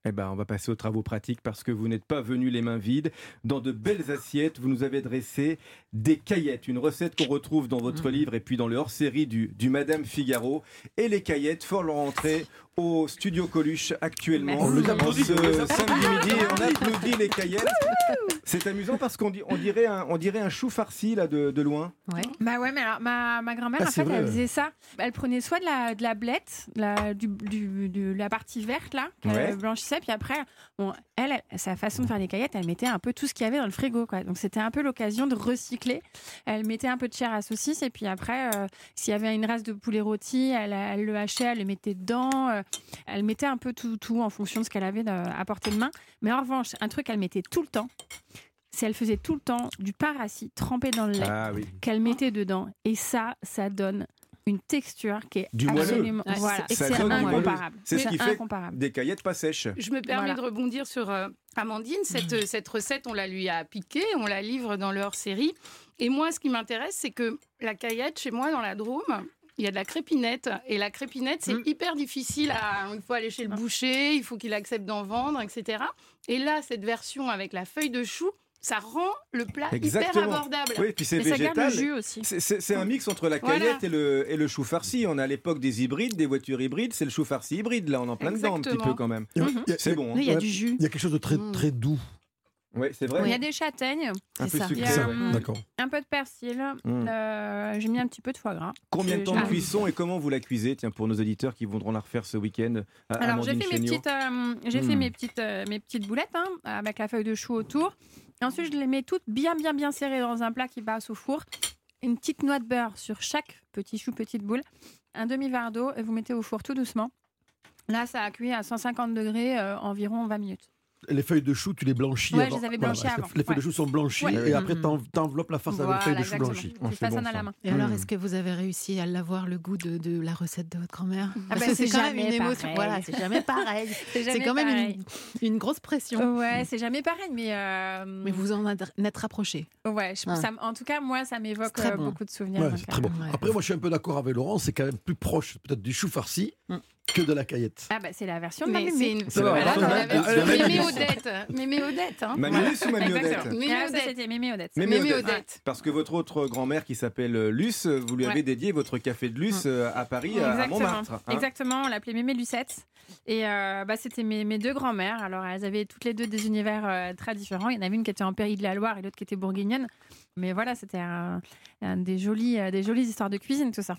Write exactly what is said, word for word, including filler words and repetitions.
Eh ben, on va passer aux travaux pratiques parce que vous n'êtes pas venus les mains vides. Dans de belles assiettes, vous nous avez dressé des caillettes, une recette qu'on retrouve dans votre mmh. livre et puis dans le hors-série du, du Madame Figaro. Et les caillettes font leur entrée au studio Coluche actuellement. On en ce samedi midi, on applaudit les caillettes. C'est amusant parce qu'on dit, on dirait un, on dirait un chou farci là de, de loin. Ouais. Bah ouais, mais alors ma, ma grand-mère Ah, en fait vrai, elle ouais. faisait ça. Elle prenait soit de la de la blette, la, du, du, de la partie verte là, qu'elle Ouais. blanchissait, puis après, bon, elle, elle, sa façon de faire les caillettes, elle mettait un peu tout ce qu'il y avait dans le frigo, quoi. Donc c'était un peu l'occasion de recycler. Elle mettait un peu de chair à saucisse et puis après, euh, s'il y avait une race de poulet rôti, elle, elle le hachait, elle le mettait dedans. Euh, elle mettait un peu tout, tout en fonction de ce qu'elle avait de, à portée de main. Mais en revanche, un truc qu'elle mettait tout le temps, c'est elle faisait tout le temps du pain rassis trempé dans le lait Ah oui. qu'elle mettait dedans. Et ça, ça donne une texture qui est Du moelleux. absolument... Ouais, voilà. Ça C'est donne du moelleux. incomparable. C'est ce qui fait incomparable. des caillettes pas sèches. Je me permets Voilà. de rebondir sur euh, Amandine. Cette, cette recette, on la lui a piquée, on la livre dans le hors-série. Et moi, ce qui m'intéresse, c'est que la caillette, chez moi, dans la Drôme, il y a de la crépinette. Et la crépinette, c'est mmh. hyper difficile. À, il faut aller chez le boucher, il faut qu'il accepte d'en vendre, et cetera. Et là, cette version avec la feuille de chou, ça rend le plat Exactement. hyper abordable. Oui, puis c'est Mais ça végétal. garde le jus aussi. C'est, c'est, c'est un mix entre la caillette Voilà. et, le, et le chou farci. On est à l'époque des hybrides, des voitures hybrides. C'est le chou farci hybride. Là, on est en plein dedans un petit Exactement. peu quand même. Il y a- Mhm. il y a- C'est bon. hein. Il y a du jus. Il y a quelque chose de très, Mm. très doux. Oui, c'est vrai. Il y a des châtaignes, un c'est peu ça. sucré. Il y a, ouais. hum, D'accord. un peu de persil. Mm. Euh, j'ai mis un petit peu de foie gras. Combien de Je- temps de je- cuisson et comment vous la cuisez? Tiens, pour nos auditeurs qui voudront la refaire ce week-end. à Alors j'ai Amandine fait mes Chéniaud. petites, euh, j'ai Mm. fait mes petites, euh, mes petites boulettes hein, avec la feuille de chou autour. Et ensuite je les mets toutes bien, bien, bien serrées dans un plat qui passe au four. Une petite noix de beurre sur chaque petit chou, petite boule. Un demi-verre d'eau et vous mettez au four tout doucement. Là, ça a cuit à cent cinquante degrés euh, environ vingt minutes. Les feuilles de chou, tu les blanchis Ouais, avant. je les avais blanchies Voilà, avant. Les feuilles de Ouais. chou sont blanchies Ouais. et après Mhm. t'en- t'enveloppes la farce avec les feuilles de chou exactement. blanchies. Oh, Tu c'est façonnes bon, à la ça. main. Et alors, Mmh. est-ce que vous avez réussi à l'avoir le goût de, de la recette de votre grand-mère Ah Parce bah, que c'est c'est quand même jamais une émotion. pareil. Voilà, c'est jamais pareil. C'est jamais C'est quand même pareil. une, une grosse pression. Ouais, c'est jamais pareil, mais. euh, Mais vous en êtes rapprochés. Ouais, je- Ah. ça m- en tout cas, moi, ça m'évoque C'est très euh, bon. beaucoup de souvenirs. Ouais, donc, c'est très bon. Ouais. Après, moi, je suis un peu d'accord avec Laurent, c'est quand même plus proche peut-être du chou farci Mm. que de la caillette. Ah bah c'est la version de Mais Mamie. c'est une... C'est vrai. Voilà, Ah, dans ah, la ah, version ah, Mémé ah, Odette. Mémé Odette. Hein. Mamie Luce ou Mamie Odette? Exactement. Mémé Ah, ça, Odette. c'était Mémé Odette. Mémé Mémé Odette. Odette. Parce que votre autre grand-mère qui s'appelle euh, Luce, vous lui avez Ouais. dédié votre café de Luce euh, à Paris, à- à Exactement. Montmartre. hein. Exactement, on l'appelait Mémé Lucette. Et euh, bah, c'était mes, mes deux grand-mères. Alors, elles avaient toutes les deux des univers euh, très différents. Il y en avait une qui était en Pays de la Loire et l'autre qui était bourguignonne. Mais voilà, c'était un, un des, jolies, euh, des jolies histoires de cuisine, tout ça.